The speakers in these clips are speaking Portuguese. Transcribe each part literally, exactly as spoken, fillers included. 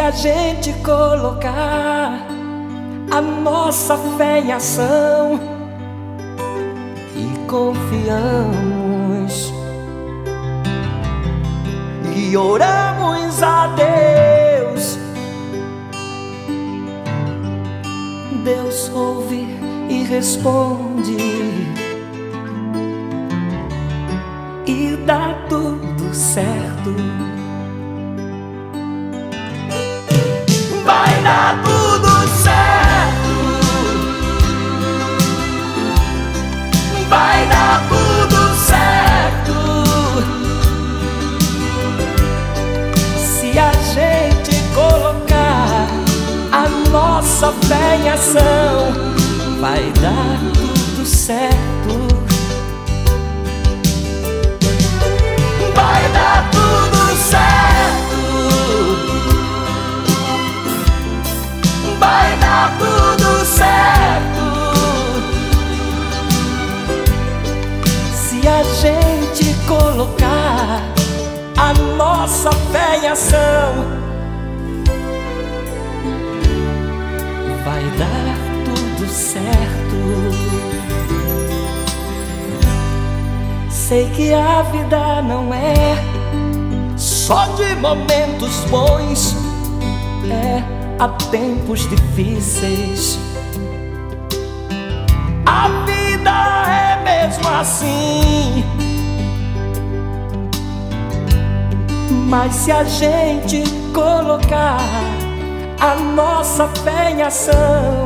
a gente colocar a nossa fé em ação e confiamos e oramos a Deus, Deus ouve e responde e dá tudo certo. Vai dar tudo certo, vai dar tudo certo, se a gente colocar a nossa fé em ação. Vai dar tudo certo, vai dar tudo certo, vai dar tudo certo, se a gente colocar a nossa fé em ação. Vai dar tudo certo. Sei que a vida não é só de momentos bons, é há tempos difíceis. A vida é mesmo assim, mas se a gente colocar a nossa fé em ação,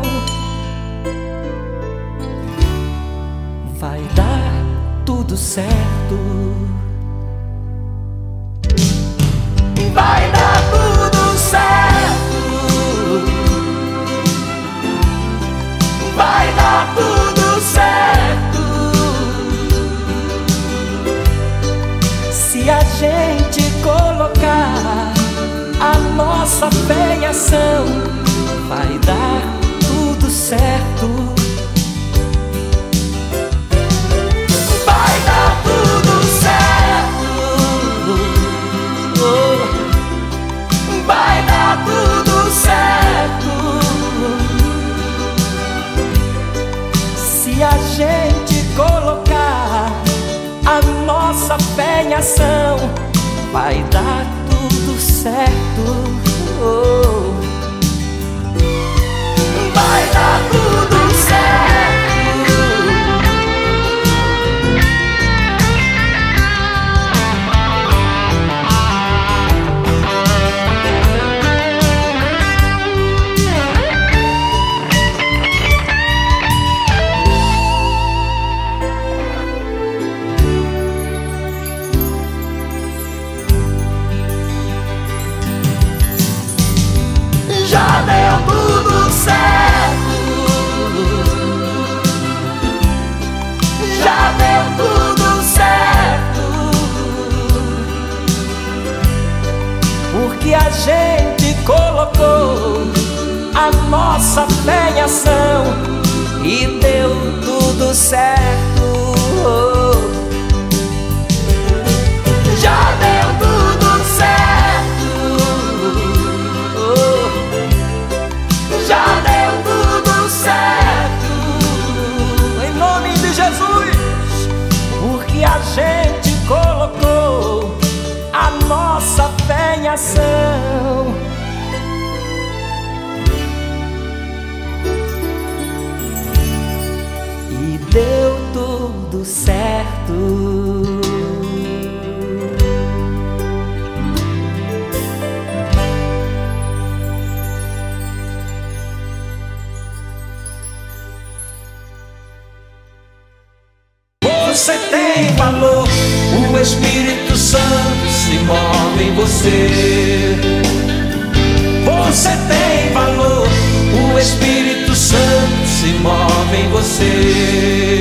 vai dar tudo certo. Vai dar tudo certo, vai dar tudo certo, se a gente colocar a nossa fé em ação. Vai dar tudo certo, vai dar tudo certo, oh, vai dar tudo certo, se a gente colocar a nossa fé em ação. Vai dar tudo certo, oh, vai dar tudo certo. Já deu tudo certo, já deu tudo certo, porque a gente colocou a nossa fé em ação e deu tudo certo. Já deu tudo certo, já deu tudo certo, em nome de Jesus, porque a gente colocou a nossa fé em ação. E deu tudo certo. Você tem valor, o Espírito Santo se move em você. Você tem valor, o Espírito Santo se move em você.